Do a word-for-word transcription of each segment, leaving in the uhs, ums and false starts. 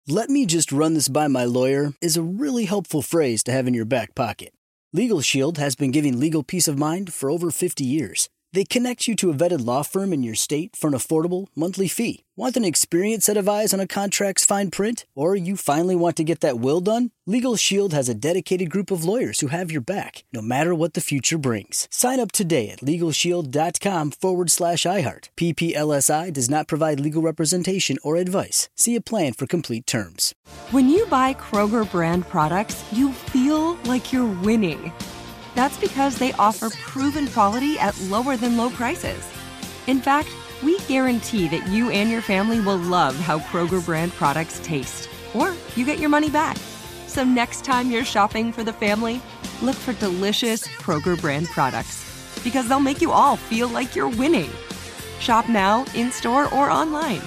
"Let me just run this by my lawyer" is a really helpful phrase to have in your back pocket. Legal Shield has been giving legal peace of mind for over fifty years. They connect you to a vetted law firm in your state for an affordable monthly fee. Want an experienced set of eyes on a contract's fine print? Or you finally want to get that will done? Legal Shield has a dedicated group of lawyers who have your back, no matter what the future brings. Sign up today at LegalShield.com forward slash iHeart. P P L S I does not provide legal representation or advice. See a plan for complete terms. When you buy Kroger brand products, you feel like you're winning. That's because they offer proven quality at lower than low prices. In fact, we guarantee that you and your family will love how Kroger brand products taste, or you get your money back. So next time you're shopping for the family, look for delicious Kroger brand products, because they'll make you all feel like you're winning. Shop now, in-store, or online.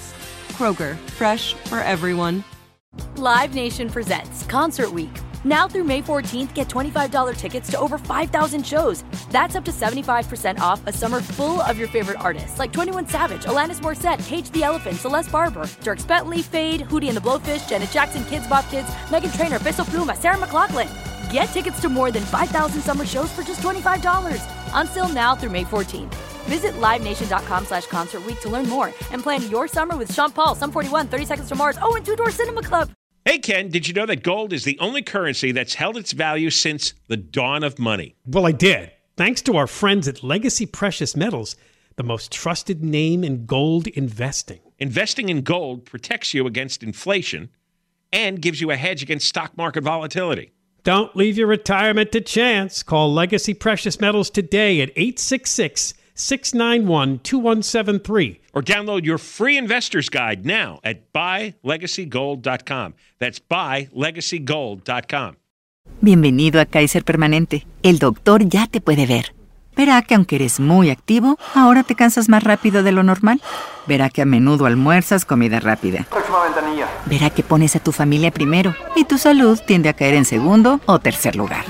Kroger, fresh for everyone. Live Nation presents Concert Week. Now through May fourteenth, get twenty-five dollars tickets to over five thousand shows. That's up to seventy-five percent off a summer full of your favorite artists like twenty-one Savage, Alanis Morissette, Cage the Elephant, Celeste Barber, Dierks Bentley, Fade, Hootie and the Blowfish, Janet Jackson, Kids Bop Kids, Meghan Trainor, Peso Pluma, Sarah McLachlan. Get tickets to more than five thousand summer shows for just twenty-five dollars. Until now through May fourteenth. Visit LiveNation.com slash Concert Week to learn more and plan your summer with Sean Paul, Sum forty-one, thirty Seconds to Mars, oh, and Two Door Cinema Club. Hey, Ken, did you know that gold is the only currency that's held its value since the dawn of money? Well, I did. Thanks to our friends at Legacy Precious Metals, the most trusted name in gold investing. Investing in gold protects you against inflation and gives you a hedge against stock market volatility. Don't leave your retirement to chance. Call Legacy Precious Metals today at eight six six, six nine one, two one seven three. Or download your free investor's guide now at buy legacy gold dot com. That's buy legacy gold dot com. Bienvenido a Kaiser Permanente. El doctor ya te puede ver. Verá que aunque eres muy activo, ahora te cansas más rápido de lo normal. Verá que a menudo almuerzas comida rápida. Próxima ventanilla. Verá que pones a tu familia primero y tu salud tiende a caer en segundo o tercer lugar.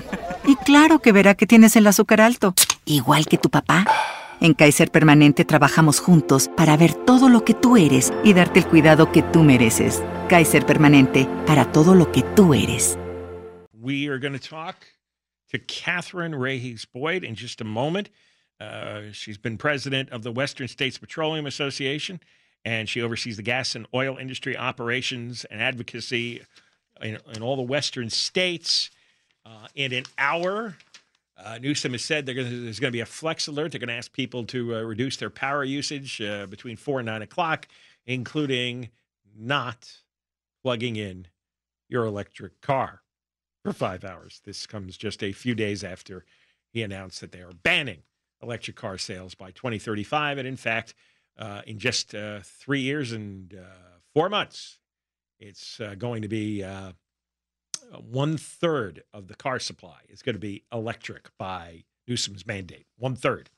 Y claro que verá que tienes el azúcar alto, igual que tu papá. En Kaiser Permanente trabajamos juntos para ver todo lo que tú eres y darte el cuidado que tú mereces. Kaiser Permanente, para todo lo que tú eres. We are going to talk to Catherine Rahys Boyd in just a moment. Uh, she's been president of the Western States Petroleum Association, and she oversees the gas and oil industry operations and advocacy in, in all the Western states. Uh, in an hour, uh, Newsom has said gonna, there's going to be a flex alert. They're going to ask people to uh, reduce their power usage uh, between four and nine o'clock, including not plugging in your electric car for five hours. This comes just a few days after he announced that they are banning electric car sales by twenty thirty-five. And in fact, uh, in just uh, three years and uh, four months, it's uh, going to be uh, one third of the car supply is going to be electric by Newsom's mandate. One third.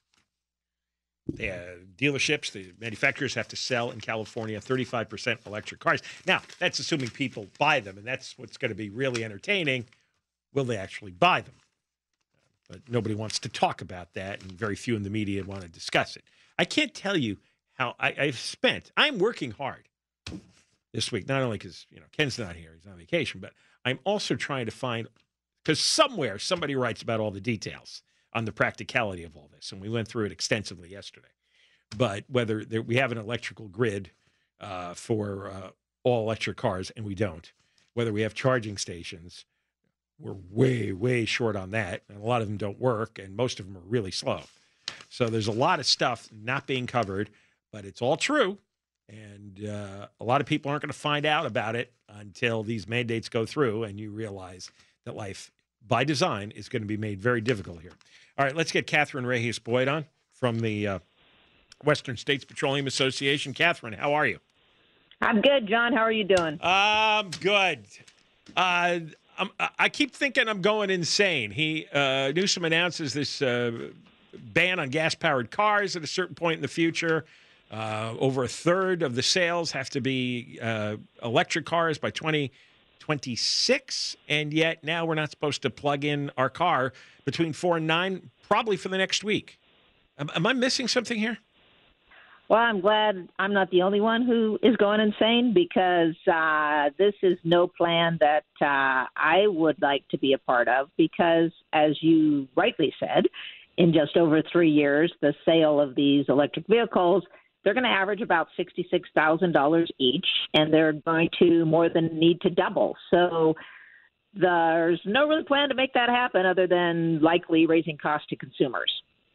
The uh, dealerships, the manufacturers have to sell in California thirty-five percent electric cars. Now, that's assuming people buy them, and that's what's going to be really entertaining. Will they actually buy them? But nobody wants to talk about that, and very few in the media want to discuss it. I can't tell you how I, I've spent. I'm working hard this week, not only because you know Ken's not here, he's on vacation, but I'm also trying to find, because somewhere somebody writes about all the details on the practicality of all this, and we went through it extensively yesterday. But whether there, we have an electrical grid uh, for uh, all electric cars, and we don't, whether we have charging stations, we're way, way short on that, and a lot of them don't work, and most of them are really slow. So there's a lot of stuff not being covered, but it's all true, and uh, a lot of people aren't going to find out about it until these mandates go through, and you realize that life, by design, is going to be made very difficult here. All right, let's get Catherine Rahys Boyd on from the uh, Western States Petroleum Association. Catherine, how are you? I'm good, John. How are you doing? I'm good. Uh, I'm, I keep thinking I'm going insane. He uh, Newsom announces this uh, ban on gas-powered cars at a certain point in the future. Uh, over a third of the sales have to be uh, electric cars by twenty twenty-six, and yet now we're not supposed to plug in our car between four and nine, probably for the next week. Am, am I missing something here? Well, I'm glad I'm not the only one who is going insane because uh, this is no plan that uh, I would like to be a part of because, as you rightly said, in just over three years, the sale of these electric vehicles, they're going to average about sixty-six thousand dollars each, and they're going to more than need to double. So there's no real plan to make that happen other than likely raising costs to consumers.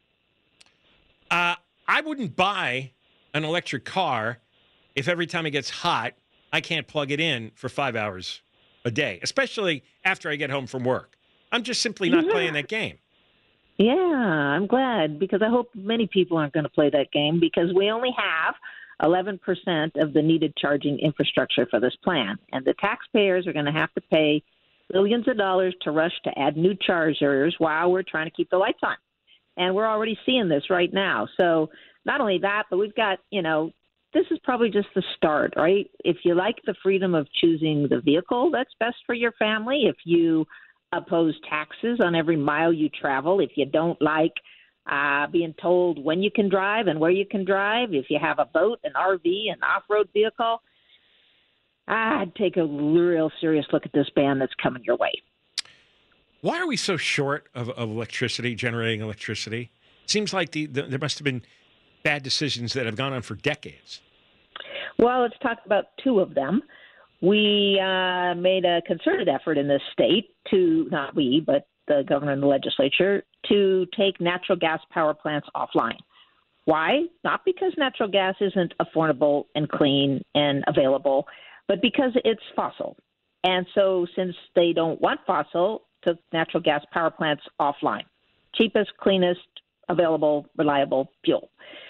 Uh, I wouldn't buy an electric car if every time it gets hot, I can't plug it in for five hours a day, especially after I get home from work. I'm just simply not yeah. playing that game. Yeah, I'm glad because I hope many people aren't going to play that game because we only have eleven percent of the needed charging infrastructure for this plan. And the taxpayers are going to have to pay billions of dollars to rush to add new chargers while we're trying to keep the lights on. And we're already seeing this right now. So not only that, but we've got, you know, this is probably just the start, right? If you like the freedom of choosing the vehicle that's best for your family, if you oppose taxes on every mile you travel, if you don't like uh, being told when you can drive and where you can drive, if you have a boat, an R V, an off-road vehicle, I'd take a real serious look at this ban that's coming your way. Why are we so short of, of electricity, generating electricity? Seems like the, the, there must have been bad decisions that have gone on for decades. Well, let's talk about two of them. We uh, made a concerted effort in this state to, not we, but the governor and the legislature, to take natural gas power plants offline. Why? Not because natural gas isn't affordable and clean and available, but because it's fossil. And so since they don't want fossil, took natural gas power plants offline. Cheapest, cleanest, available, reliable fuel.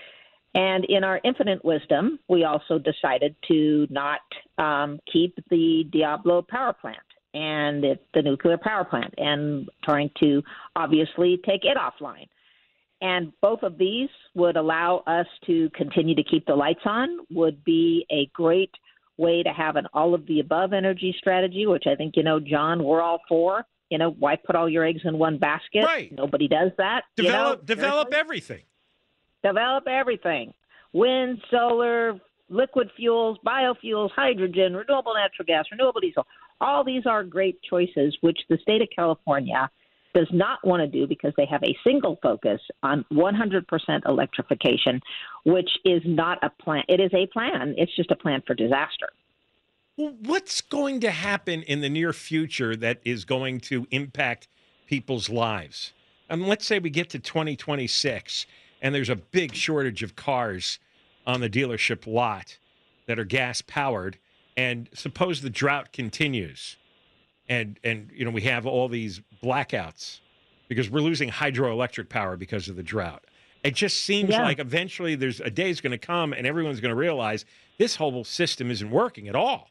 And in our infinite wisdom, we also decided to not um, keep the Diablo power plant and it, the nuclear power plant and trying to obviously take it offline. And both of these would allow us to continue to keep the lights on, would be a great way to have an all-of-the-above energy strategy, which I think, you know, John, we're all for. You know, why put all your eggs in one basket? Right. Nobody does that. Develop, you know? develop everything. Develop everything. Wind, solar, liquid fuels, biofuels, hydrogen, renewable natural gas, renewable diesel. All these are great choices, which the state of California does not want to do because they have a single focus on one hundred percent electrification, which is not a plan. It is a plan. It's just a plan for disaster. Well, what's going to happen in the near future that is going to impact people's lives? Um, let's say we get to twenty twenty-six and there's a big shortage of cars on the dealership lot that are gas powered, and suppose the drought continues and, and you know, we have all these blackouts because we're losing hydroelectric power because of the drought. It just seems yeah. like eventually there's a day is going to come and everyone's going to realize this whole system isn't working at all.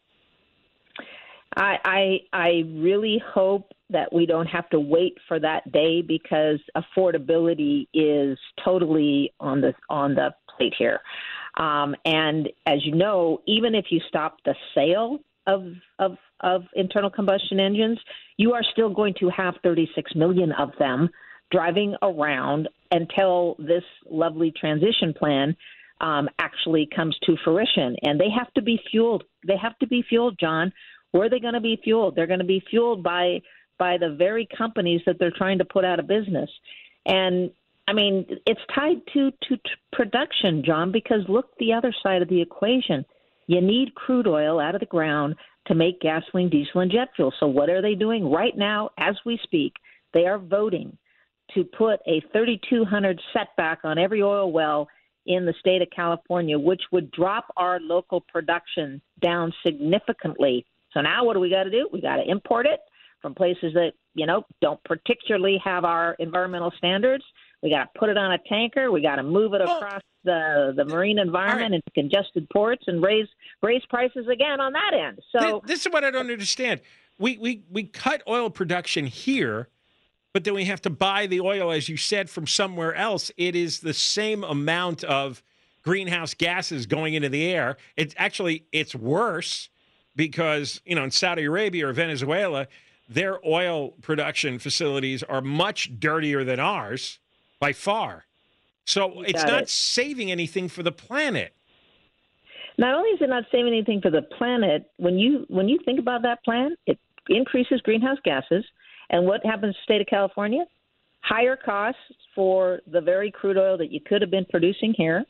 I, I I really hope that we don't have to wait for that day because affordability is totally on the on the plate here. Um, and as you know, even if you stop the sale of of of internal combustion engines, you are still going to have thirty-six million of them driving around until this lovely transition plan um, actually comes to fruition. And they have to be fueled. They have to be fueled, John. Where are they going to be fueled? They're going to be fueled by by the very companies that they're trying to put out of business. And, I mean, it's tied to, to, to production, John, because look the other side of the equation. You need crude oil out of the ground to make gasoline, diesel, and jet fuel. So what are they doing right now as we speak? They are voting to put a thirty-two hundred setback on every oil well in the state of California, which would drop our local production down significantly. So now what do we got to do? We got to import it from places that, you know, don't particularly have our environmental standards. We got to put it on a tanker. We got to move it across oh. the, the marine environment right. into congested ports and raise raise prices again on that end. So this, this is what I don't understand. We, we, we cut oil production here, but then we have to buy the oil, as you said, from somewhere else. It is the same amount of greenhouse gases going into the air. It's actually, it's worse. Because, you know, in Saudi Arabia or Venezuela, their oil production facilities are much dirtier than ours by far. So You it's got not it. saving anything for the planet. Not only is it not saving anything for the planet, when you when you think about that plan, it increases greenhouse gases. And what happens to the state of California? Higher costs for the very crude oil that you could have been producing here,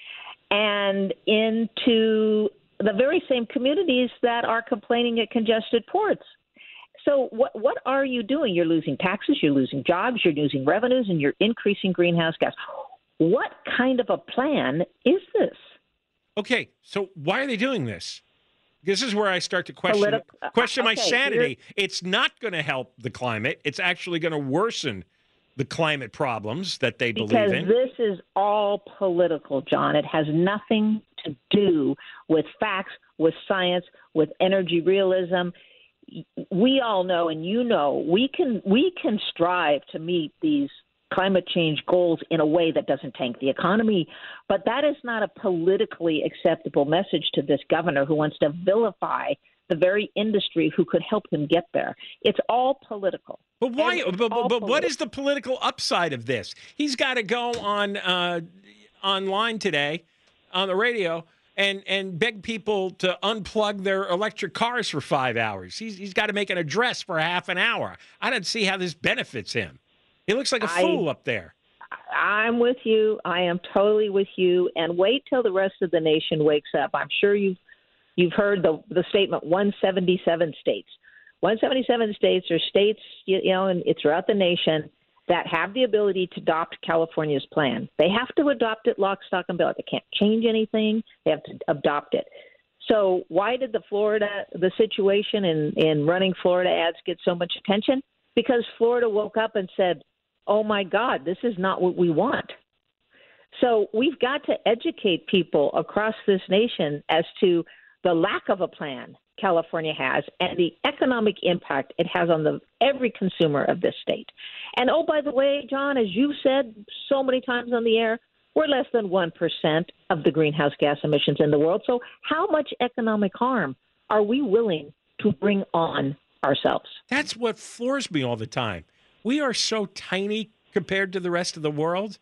and into the very same communities that are complaining at congested ports. So what what are you doing? You're losing taxes, you're losing jobs, you're losing revenues, and you're increasing greenhouse gas. What kind of a plan is this? Okay, so why are they doing this? This is where I start to question Politi- question my okay, sanity. It's not going to help the climate. It's actually going to worsen the climate problems that they Because believe in. this is all political, John. It has nothing to do with facts, with science, with energy realism. We all know, and you know, we can we can strive to meet these climate change goals in a way that doesn't tank the economy, but that is not a politically acceptable message to this governor who wants to vilify the very industry who could help him get there. It's all political. But why? And it's But, all but, but what politi- is the political upside of this? He's got to go on uh, online today on the radio and and beg people to unplug their electric cars for five hours. He's he's got to make an address for half an hour. I don't see how this benefits him. He looks like a I- fool up there. I'm with you. I am totally with you. And wait till the rest of the nation wakes up. I'm sure you've you've heard the the statement one seventy-seven states. one seventy-seven states are states, you, you know, and it's throughout the nation that have the ability to adopt California's plan. They have to adopt it lock, stock, and barrel. They can't change anything. They have to adopt it. So why did the Florida, the situation in, in running Florida ads get so much attention? Because Florida woke up and said, oh, my God, this is not what we want. So we've got to educate people across this nation as to the lack of a plan California has and the economic impact it has on the every consumer of this state. And, oh, by the way, John, as you've said so many times on the air, we're less than one percent of the greenhouse gas emissions in the world. So how much economic harm are we willing to bring on ourselves? That's what floors me all the time. We are so tiny compared to the rest of the world.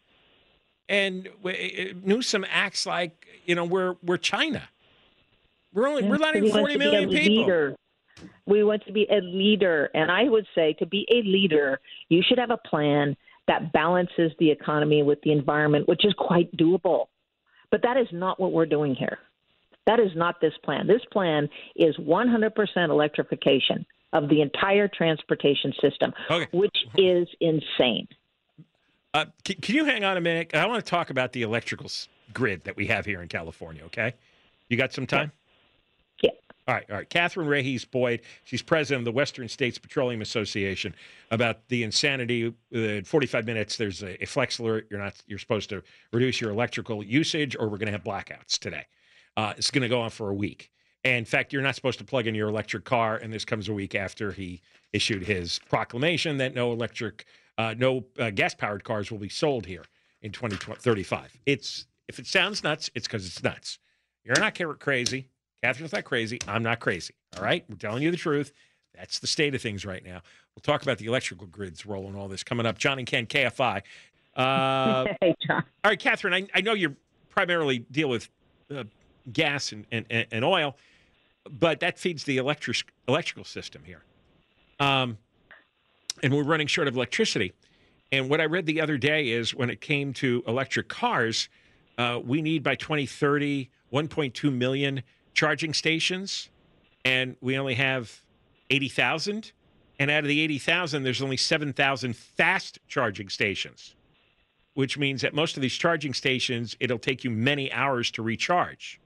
And we- Newsom acts like, you know, we're we're China. We're only we're not even We want forty to be million a people. leader. We want to be a leader. And I would say to be a leader, you should have a plan that balances the economy with the environment, which is quite doable. But that is not what we're doing here. That is not this plan. This plan is one hundred percent electrification of the entire transportation system, Okay. which is insane. Uh, can, can you hang on a minute? I want to talk about the electrical s- grid that we have here in California, okay? You got some time? Yeah. All right, all right. Catherine Rehys Boyd, she's president of the Western States Petroleum Association, about the insanity. In forty-five minutes, there's a, a flex alert. You're not. You're supposed to reduce your electrical usage, or we're going to have blackouts today. Uh, it's going to go on for a week. And in fact, you're not supposed to plug in your electric car. And this comes a week after he issued his proclamation that no electric, uh, no uh, gas-powered cars will be sold here in twenty thirty-five. It's if it sounds nuts, it's because it's nuts. You're not ca- crazy. Catherine's not crazy. I'm not crazy. All right? We're telling you the truth. That's the state of things right now. We'll talk about the electrical grids role and all this coming up. John and Ken, K F I. Uh, Hey, John. all right, Catherine, I, I know you primarily deal with uh, gas and, and, and oil, but that feeds the electric, electrical system here. Um, and we're running short of electricity. And what I read the other day is when it came to electric cars, uh, we need by twenty thirty one point two million charging stations, and we only have eighty thousand. And out of the eighty thousand, there's only seven thousand fast charging stations, which means that most of these charging stations, it'll take you many hours to recharge.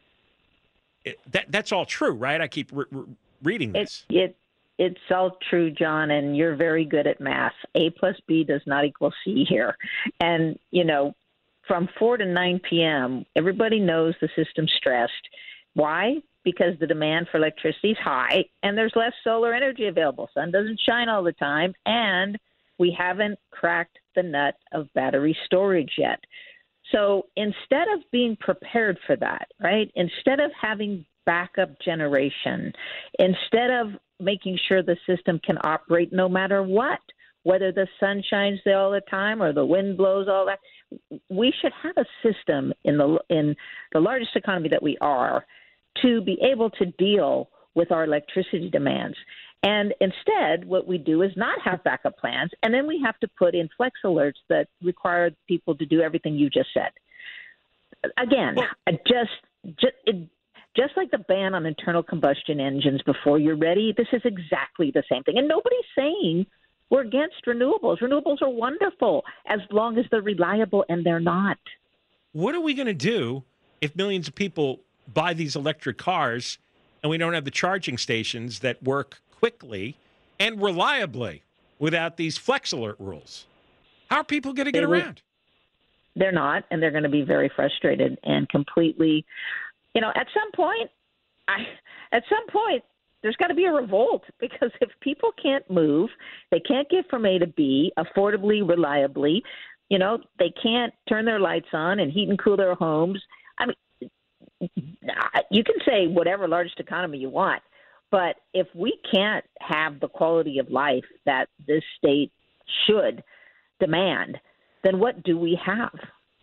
It, that That's all true, right? I keep re- re- reading this. It, it, it's all true, John, and you're very good at math. A plus B does not equal C here. And, you know, from four to nine p.m., everybody knows the system's stressed. Why? Because the demand for electricity is high and there's less solar energy available. Sun doesn't shine all the time, and we haven't cracked the nut of battery storage yet. So instead of being prepared for that, right, instead of having backup generation, instead of making sure the system can operate no matter what, whether the sun shines there all the time or the wind blows all that. We should have a system in the in the largest economy that we are to be able to deal with our electricity demands. And instead, what we do is not have backup plans, and then we have to put in flex alerts that require people to do everything you just said. Again, well, just just, it, just like the ban on internal combustion engines before you're ready, this is exactly the same thing. And nobody's saying we're against renewables. Renewables are wonderful as long as they're reliable, and they're not. What are we going to do if millions of people buy these electric cars and we don't have the charging stations that work quickly and reliably without these flex alert rules? How are people going to get around? They're not, and they're going to be very frustrated and completely, you know, at some point, I, at some point, there's got to be a revolt, because if people can't move, they can't get from A to B affordably, reliably, you know, they can't turn their lights on and heat and cool their homes. I mean, you can say whatever largest economy you want, but if we can't have the quality of life that this state should demand, then what do we have?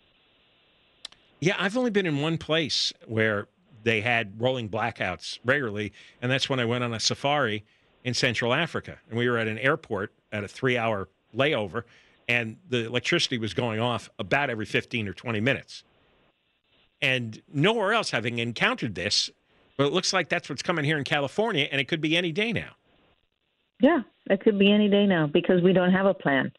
Yeah, I've only been in one place where they had rolling blackouts regularly, and that's when I went on a safari in Central Africa. And we were at an airport at a three-hour layover, and the electricity was going off about every fifteen or twenty minutes. And nowhere else having encountered this, but it looks like that's what's coming here in California, and it could be any day now. Yeah, it could be any day now, because we don't have a plan.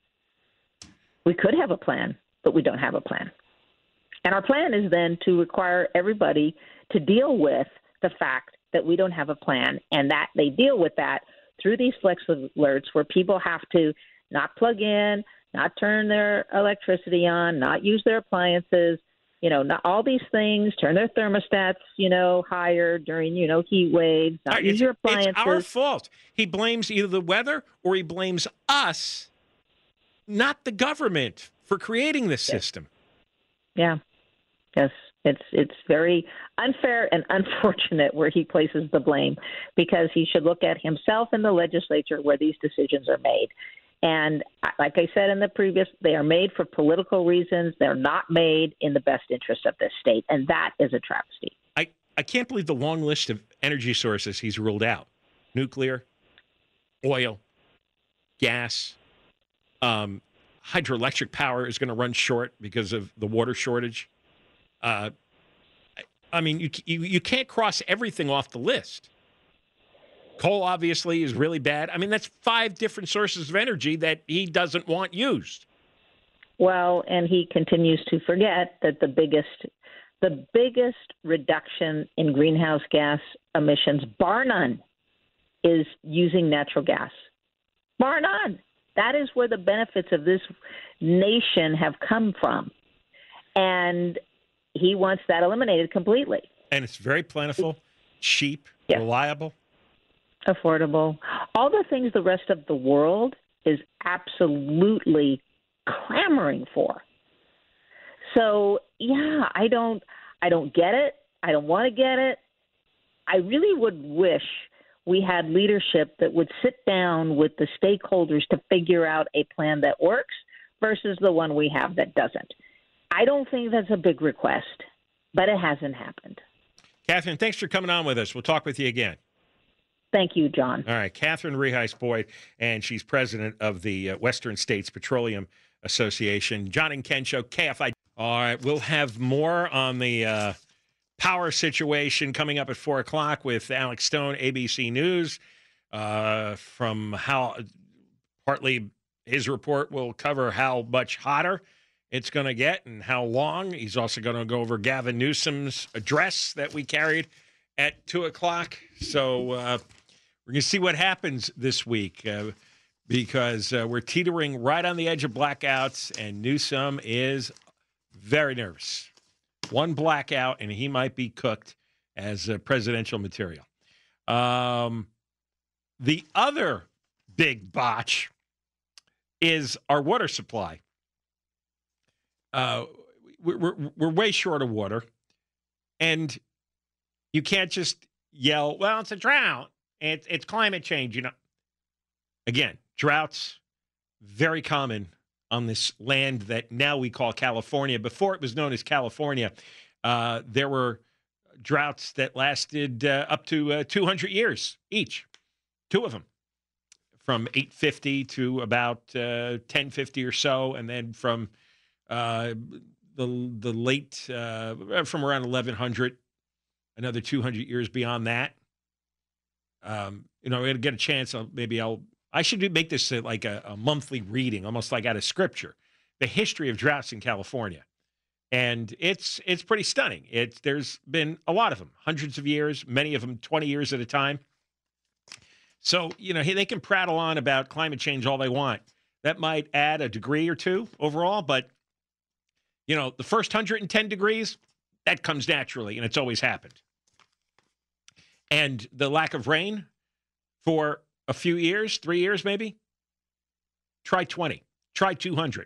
We could have a plan, but we don't have a plan. And our plan is then to require everybody to deal with the fact that we don't have a plan, and that they deal with that through these flex alerts where people have to not plug in, not turn their electricity on, not use their appliances, you know, not all these things, turn their thermostats, you know, higher during, you know, heat waves, not Right, use it's, your appliances. It's our fault. He blames either the weather or he blames us, not the government, for creating this Yes. system. Yeah. Yes. It's it's very unfair and unfortunate where he places the blame, because he should look at himself and the legislature where these decisions are made. And like I said in the previous, they are made for political reasons. They're not made in the best interest of this state. And that is a travesty. I, I can't believe the long list of energy sources he's ruled out. Nuclear, oil, gas, um, hydroelectric power is going to run short because of the water shortage. Uh, I mean, you, you you can't cross everything off the list. Coal, obviously, is really bad. I mean, that's five different sources of energy that he doesn't want used. Well, and he continues to forget that the biggest the biggest reduction in greenhouse gas emissions, bar none, is using natural gas. Bar none. That is where the benefits of this nation have come from. And he wants that eliminated completely. And it's very plentiful, cheap, Yeah. reliable. Affordable. All the things the rest of the world is absolutely clamoring for. So, yeah, I don't I don't get it. I don't want to get it. I really would wish we had leadership that would sit down with the stakeholders to figure out a plan that works versus the one we have that doesn't. I don't think that's a big request, but it hasn't happened. Catherine, thanks for coming on with us. We'll talk with you again. Thank you, John. All right, Catherine Reheis-Boyd, and she's president of the uh, Western States Petroleum Association. John and Ken Show, K F I. All right, we'll have more on the uh, power situation coming up at four o'clock with Alex Stone, A B C News, uh, from how partly his report will cover how much hotter it's going to get and how long. He's also going to go over Gavin Newsom's address that we carried at two o'clock. So uh, we're going to see what happens this week uh, because uh, we're teetering right on the edge of blackouts, and Newsom is very nervous. One blackout, and he might be cooked as uh, presidential material. Um, the other big botch is our water supply. Uh, we're, we're, we're way short of water, and you can't just yell, well, it's a drought. It's, it's climate change. You know, again, droughts, very common on this land that now we call California. Before it was known as California, uh, there were droughts that lasted uh, up to uh, two hundred years each, two of them, from eight fifty to about uh, ten fifty or so, and then from uh, the the late, uh, from around eleven hundred, another two hundred years beyond that. Um, you know, we're going to get a chance, I'll, maybe I'll, I should do, make this a, like a, a monthly reading, almost like out of scripture, the history of droughts in California. And it's it's pretty stunning. It's, there's been a lot of them, hundreds of years, many of them twenty years at a time. So, you know, they can prattle on about climate change all they want. That might add a degree or two overall, but, you know, the first one hundred ten degrees, that comes naturally, and it's always happened. And the lack of rain for a few years, three years maybe, try twenty, try two hundred.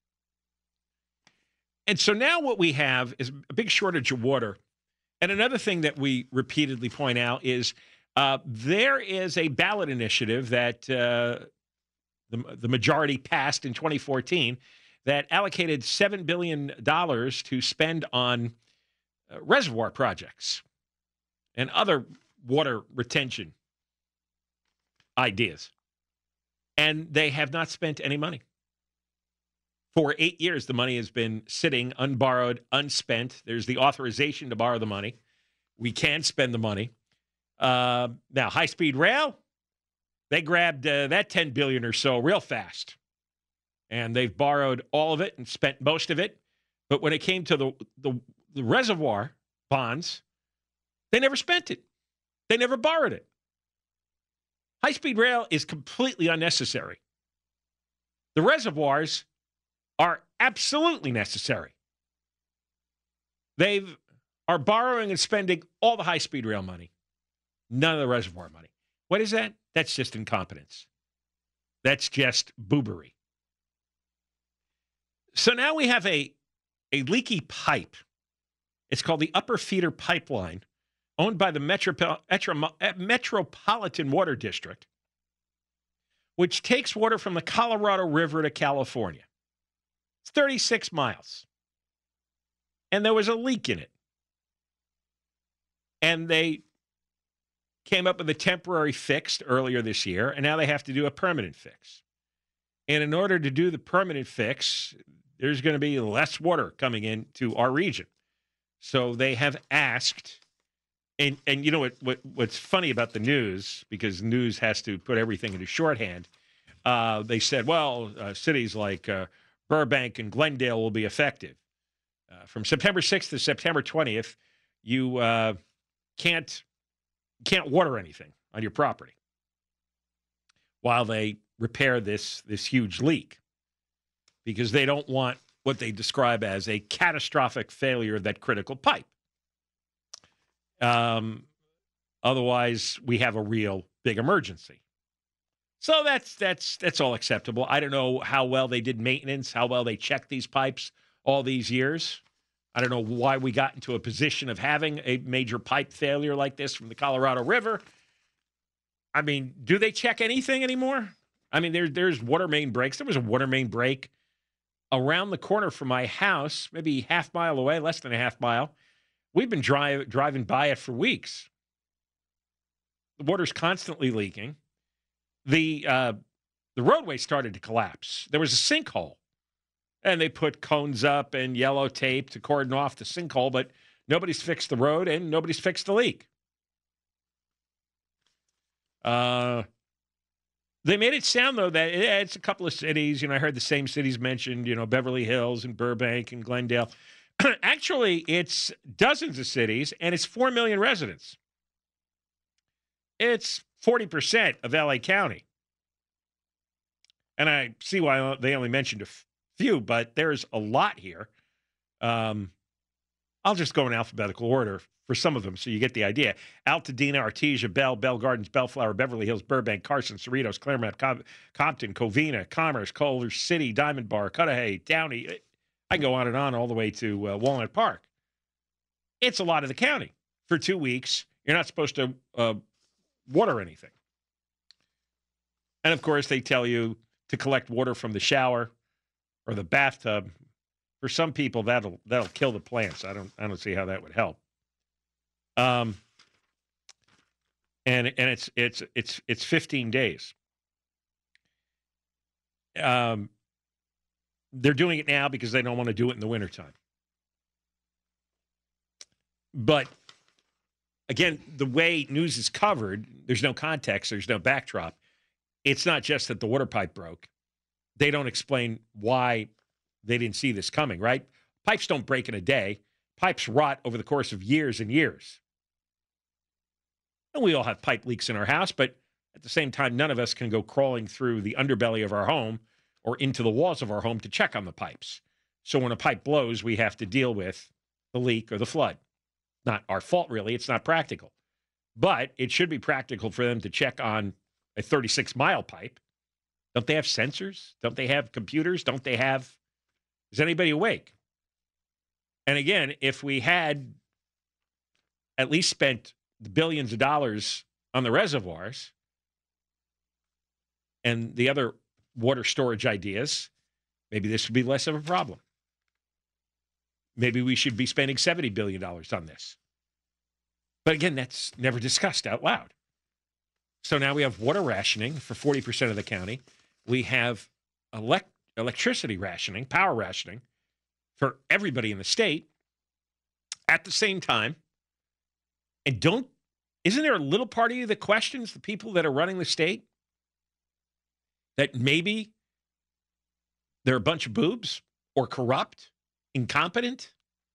And so now what we have is a big shortage of water. And another thing that we repeatedly point out is uh, there is a ballot initiative that uh, the, the majority passed in twenty fourteen that allocated seven billion dollars to spend on uh, reservoir projects and other water retention ideas. And they have not spent any money. For eight years, the money has been sitting unborrowed, unspent. There's the authorization to borrow the money. We can spend the money. Uh, now, high-speed rail, they grabbed uh, that ten billion dollars or so real fast. And they've borrowed all of it and spent most of it. But when it came to the, the, the reservoir bonds, they never spent it. They never borrowed it. High-speed rail is completely unnecessary. The reservoirs are absolutely necessary. They are borrowing and spending all the high-speed rail money, none of the reservoir money. What is that? That's just incompetence. That's just boobery. So now we have a, a leaky pipe. It's called the Upper Feeder Pipeline, owned by the Metropo- Metro- Metropolitan Water District, which takes water from the Colorado River to California. It's thirty-six miles. And there was a leak in it. And they came up with a temporary fix earlier this year, and now they have to do a permanent fix. And in order to do the permanent fix, there's going to be less water coming into our region. So they have asked, and, and you know what, what what's funny about the news, because news has to put everything into shorthand, uh, they said, well, uh, cities like uh, Burbank and Glendale will be effective. Uh, from September sixth to September twentieth, you uh, can't can't water anything on your property while they repair this this huge leak, because they don't want what they describe as a catastrophic failure of that critical pipe. Um, otherwise, we have a real big emergency. So that's that's that's all acceptable. I don't know how well they did maintenance, how well they checked these pipes all these years. I don't know why we got into a position of having a major pipe failure like this from the Colorado River. I mean, do they check anything anymore? I mean, there, there's water main breaks. There was a water main break around the corner from my house, maybe half mile away, less than a half mile. We've been drive, driving by it for weeks. The water's constantly leaking. The uh, the roadway started to collapse. There was a sinkhole. And they put cones up and yellow tape to cordon off the sinkhole, but nobody's fixed the road and nobody's fixed the leak. Uh, they made it sound, though, that it's a couple of cities. You know, I heard the same cities mentioned, you know, Beverly Hills and Burbank and Glendale. Actually, it's dozens of cities, and it's four million residents. It's forty percent of L A County. And I see why they only mentioned a few, but there's a lot here. Um, I'll just go in alphabetical order for some of them so you get the idea. Altadena, Artesia, Bell, Bell Gardens, Bellflower, Beverly Hills, Burbank, Carson, Cerritos, Claremont, Com- Compton, Covina, Commerce, Culver City, Diamond Bar, Cudahy, Downey. I can go on and on all the way to uh, Walnut Park. It's a lot of the county. For two weeks, you're not supposed to uh, water anything. And, of course, they tell you to collect water from the shower or the bathtub. For some people, that'll that'll kill the plants. I don't I don't see how that would help. Um, and and it's it's it's it's fifteen days. Um, they're doing it now because they don't want to do it in the wintertime. But again, the way news is covered, there's no context, there's no backdrop. It's not just that the water pipe broke. They don't explain why they didn't see this coming, right? Pipes don't break in a day. Pipes rot over the course of years and years. And we all have pipe leaks in our house, but at the same time, none of us can go crawling through the underbelly of our home or into the walls of our home to check on the pipes. So when a pipe blows, we have to deal with the leak or the flood. Not our fault, really. It's not practical. But it should be practical for them to check on a thirty-six mile pipe. Don't they have sensors? Don't they have computers? Don't they have... Is anybody awake? And again, if we had at least spent the billions of dollars on the reservoirs and the other water storage ideas, maybe this would be less of a problem. Maybe we should be spending seventy billion dollars on this. But again, that's never discussed out loud. So now we have water rationing for forty percent of the county. We have elect- electricity rationing, power rationing for everybody in the state at the same time. And don't, isn't there a little part of you that questions the people that are running the state? That maybe they're a bunch of boobs or corrupt, incompetent?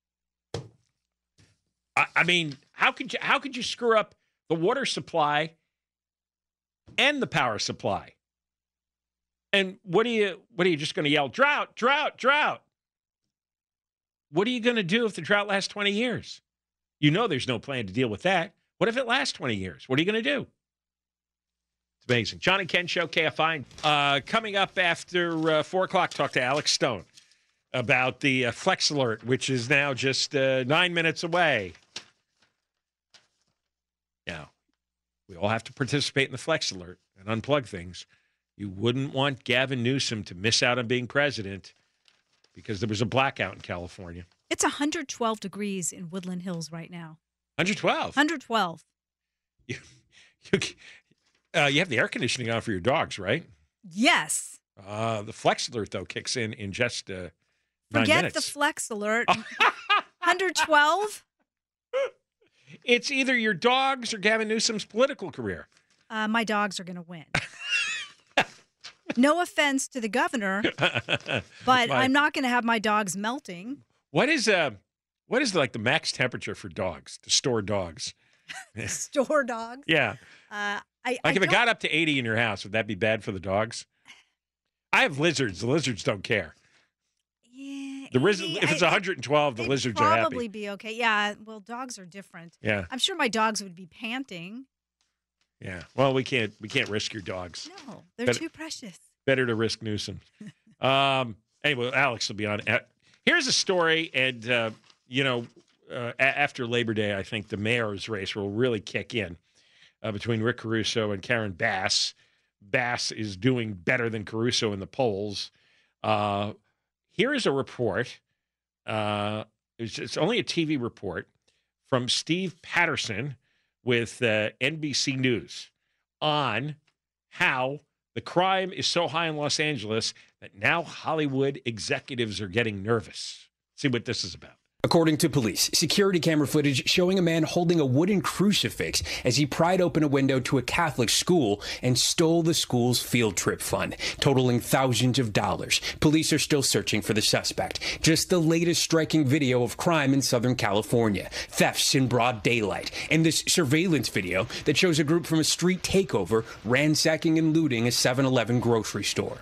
I, I mean, how could you how could you screw up the water supply and the power supply? And what are you what are you just going to yell, drought, drought, drought? What are you going to do if the drought lasts twenty years? You know there's no plan to deal with that. What if it lasts twenty years? What are you going to do? It's amazing. John and Ken Show, K F I. Uh, coming up after uh, four o'clock, talk to Alex Stone about the uh, Flex Alert, which is now just uh, nine minutes away. Now, we all have to participate in the Flex Alert and unplug things. You wouldn't want Gavin Newsom to miss out on being president because there was a blackout in California. It's one hundred twelve degrees in Woodland Hills right now. one hundred twelve? one hundred twelve. You, you, uh, you have the air conditioning on for your dogs, right? Yes. Uh, the Flex Alert, though, kicks in in just uh, nine Forget minutes. the Flex Alert. one hundred twelve? It's either your dogs or Gavin Newsom's political career. Uh, my dogs are going to win. No offense to the governor, but my, I'm not going to have my dogs melting. What is uh, what is like the max temperature for dogs to store dogs? Store dogs? Yeah. Uh, I, like I if it don't... got up to eighty in your house, would that be bad for the dogs? I have lizards. The lizards don't care. Yeah. The riz- if it's I, one hundred twelve, the lizards are happy. Probably be okay. Yeah. Well, dogs are different. Yeah. I'm sure my dogs would be panting. Yeah. Well, we can't we can't risk your dogs. No, they're better, too precious. Better to risk Newsom. um. Anyway, Alex will be on. Here's a story, and uh, you know, uh, a- after Labor Day, I think the mayor's race will really kick in uh, between Rick Caruso and Karen Bass. Bass is doing better than Caruso in the polls. Uh, here is a report. Uh, it's, it's only a T V report from Steve Patterson with uh, N B C News on how the crime is so high in Los Angeles that now Hollywood executives are getting nervous. See what this is about. According to police, security camera footage showing a man holding a wooden crucifix as he pried open a window to a Catholic school and stole the school's field trip fund, totaling thousands of dollars. Police are still searching for the suspect. Just the latest striking video of crime in Southern California, thefts in broad daylight, and this surveillance video that shows a group from a street takeover ransacking and looting a seven eleven grocery store.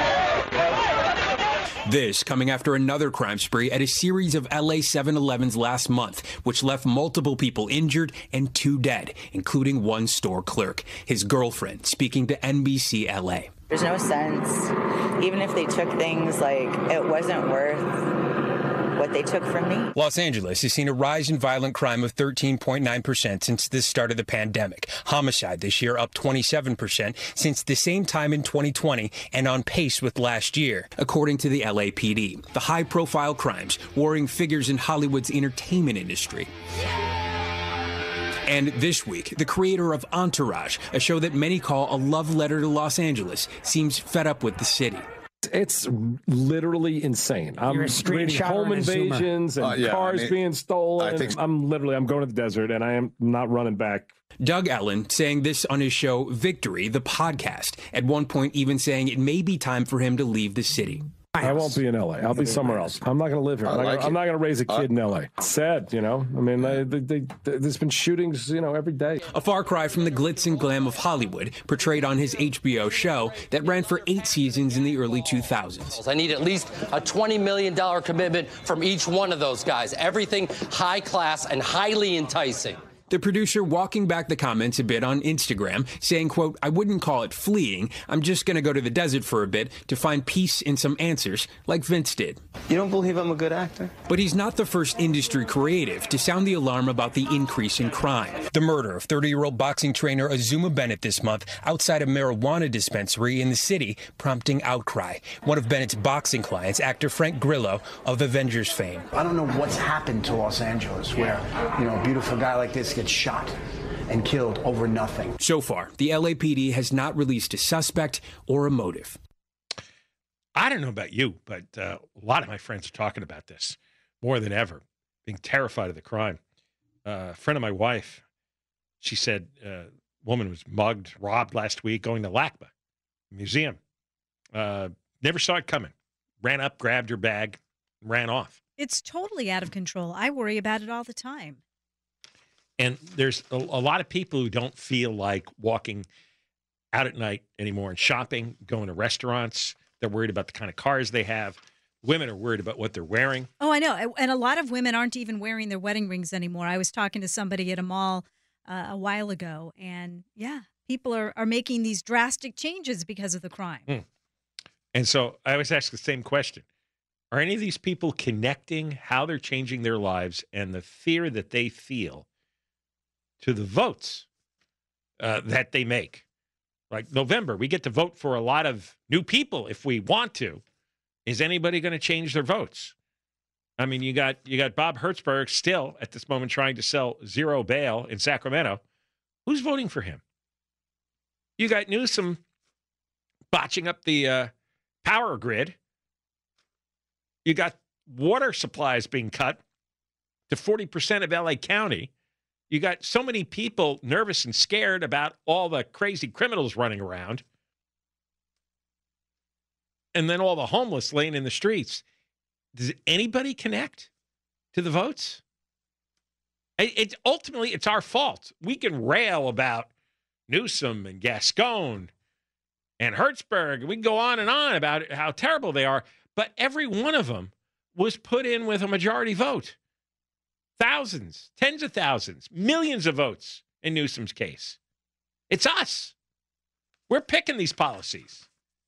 This coming after another crime spree at a series of L A seven elevens last month, which left multiple people injured and two dead, including one store clerk. His girlfriend speaking to N B C L A. There's no sense. Even if they took things, like, it wasn't worth what they took from me. Los Angeles has seen a rise in violent crime of thirteen point nine percent since the start of the pandemic. Homicide this year up twenty-seven percent since the same time in twenty twenty and on pace with last year, according to the L A P D. The high-profile crimes, worrying figures in Hollywood's entertainment industry. And this week, the creator of Entourage, a show that many call a love letter to Los Angeles, seems fed up with the city. It's literally insane. I'm reading home invasions and uh, yeah, cars I mean, being stolen. I think I'm literally, I'm going to the desert and I am not running back. Doug Ellen saying this on his show Victory, the podcast, at one point even saying it may be time for him to leave the city. I won't be in L A. I'll be somewhere else. I'm not going to live here. I'm not, like gonna, I'm not going to raise a kid uh, in L A. It's sad, you know. I mean, they, they, they, there's been shootings, you know, every day. A far cry from the glitz and glam of Hollywood, portrayed on his H B O show that ran for eight seasons in the early two thousands. I need at least a twenty million dollars commitment from each one of those guys. Everything high class and highly enticing. The producer walking back the comments a bit on Instagram, saying, quote, I wouldn't call it fleeing. I'm just going to go to the desert for a bit to find peace in some answers, like Vince did. You don't believe I'm a good actor? But he's not the first industry creative to sound the alarm about the increase in crime. The murder of thirty-year-old boxing trainer Azuma Bennett this month outside a marijuana dispensary in the city, prompting outcry. One of Bennett's boxing clients, actor Frank Grillo of Avengers fame. I don't know what's happened to Los Angeles where, you know, a beautiful guy like this gets shot and killed over nothing. So far, the L A P D has not released a suspect or a motive. I don't know about you, but uh, a lot of my friends are talking about this more than ever, being terrified of the crime. Uh, a friend of my wife, she said a uh, woman was mugged, robbed last week going to LACMA Museum. Uh, never saw it coming. Ran up, grabbed her bag, ran off. It's totally out of control. I worry about it all the time. And there's a, a lot of people who don't feel like walking out at night anymore and shopping, going to restaurants. They're worried about the kind of cars they have. Women are worried about what they're wearing. Oh, I know. And a lot of women aren't even wearing their wedding rings anymore. I was talking to somebody at a mall uh, a while ago, and yeah, people are, are making these drastic changes because of the crime. Mm. And so I always ask the same question. Are any of these people connecting how they're changing their lives and the fear that they feel to the votes uh, that they make? Like November, we get to vote for a lot of new people if we want to. Is anybody going to change their votes? I mean, you got you got Bob Hertzberg still at this moment trying to sell zero bail in Sacramento. Who's voting for him? You got Newsom botching up the uh, power grid. You got water supplies being cut to forty percent of L A County. You got so many people nervous and scared about all the crazy criminals running around. And then all the homeless laying in the streets. Does anybody connect to the votes? It, it, ultimately, it's our fault. We can rail about Newsom and Gascon and Hertzberg. We can go on and on about how terrible they are. But every one of them was put in with a majority vote. Thousands, tens of thousands, millions of votes in Newsom's case. It's us. We're picking these policies.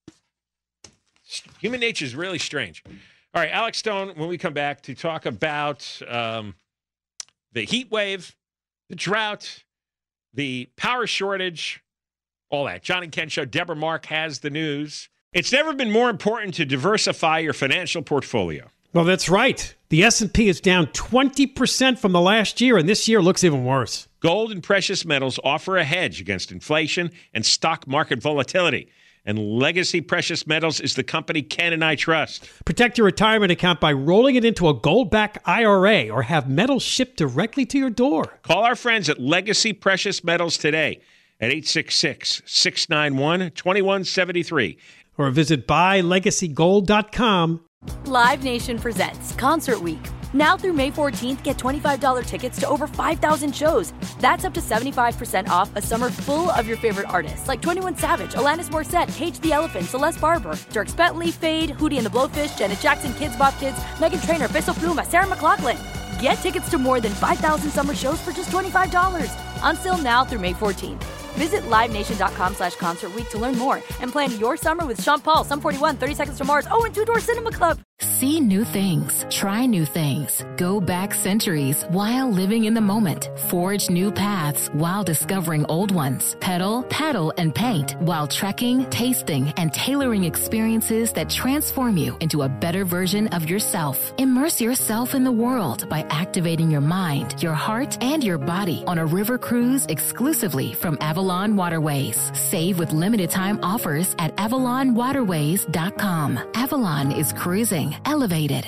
Human nature is really strange. All right, Alex Stone, when we come back to talk about um, the heat wave, the drought, the power shortage, all that. John and Ken Show. Deborah Mark has the news. It's never been more important to diversify your financial portfolio. Well, that's right. The S and P is down twenty percent from the last year, and this year looks even worse. Gold and precious metals offer a hedge against inflation and stock market volatility. And Legacy Precious Metals is the company Ken and I trust. Protect your retirement account by rolling it into a gold-backed I R A or have metals shipped directly to your door. Call our friends at Legacy Precious Metals today at eight six six, six nine one, two one seven three. Or visit buy legacy gold dot com. Live Nation presents Concert Week. Now through May fourteenth, get twenty-five dollars tickets to over five thousand shows. That's up to seventy-five percent off a summer full of your favorite artists like twenty-one Savage, Alanis Morissette, Cage the Elephant, Celeste Barber, Dierks Bentley, Fade, Hootie and the Blowfish, Janet Jackson, Kids Bop Kids, Meghan Trainor, Bissell Pluma, Sarah McLachlan. Get tickets to more than five thousand summer shows for just twenty-five dollars. On sale now through May fourteenth. Visit livenation.com slash concert week to learn more and plan your summer with Sean Paul, Sum forty-one, thirty Seconds to Mars, oh, and Two Door Cinema Club. See new things, try new things, go back centuries while living in the moment, forge new paths while discovering old ones, pedal, paddle, and paint while trekking, tasting, and tailoring experiences that transform you into a better version of yourself. Immerse yourself in the world by activating your mind, your heart, and your body on a river cruise exclusively from Avalon Waterways. Save with limited time offers at avalon waterways dot com. Avalon is cruising elevated.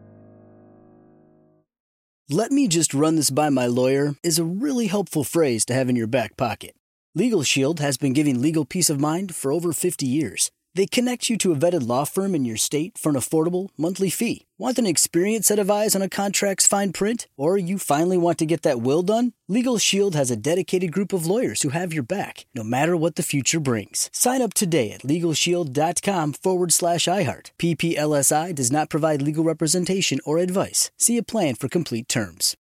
"Let me just run this by my lawyer" is a really helpful phrase to have in your back pocket. Legal Shield has been giving legal peace of mind for over fifty years. They connect you to a vetted law firm in your state for an affordable monthly fee. Want an experienced set of eyes on a contract's fine print? Or you finally want to get that will done? Legal Shield has a dedicated group of lawyers who have your back, no matter what the future brings. Sign up today at LegalShield.com forward slash iHeart. P P L S I does not provide legal representation or advice. See a plan for complete terms.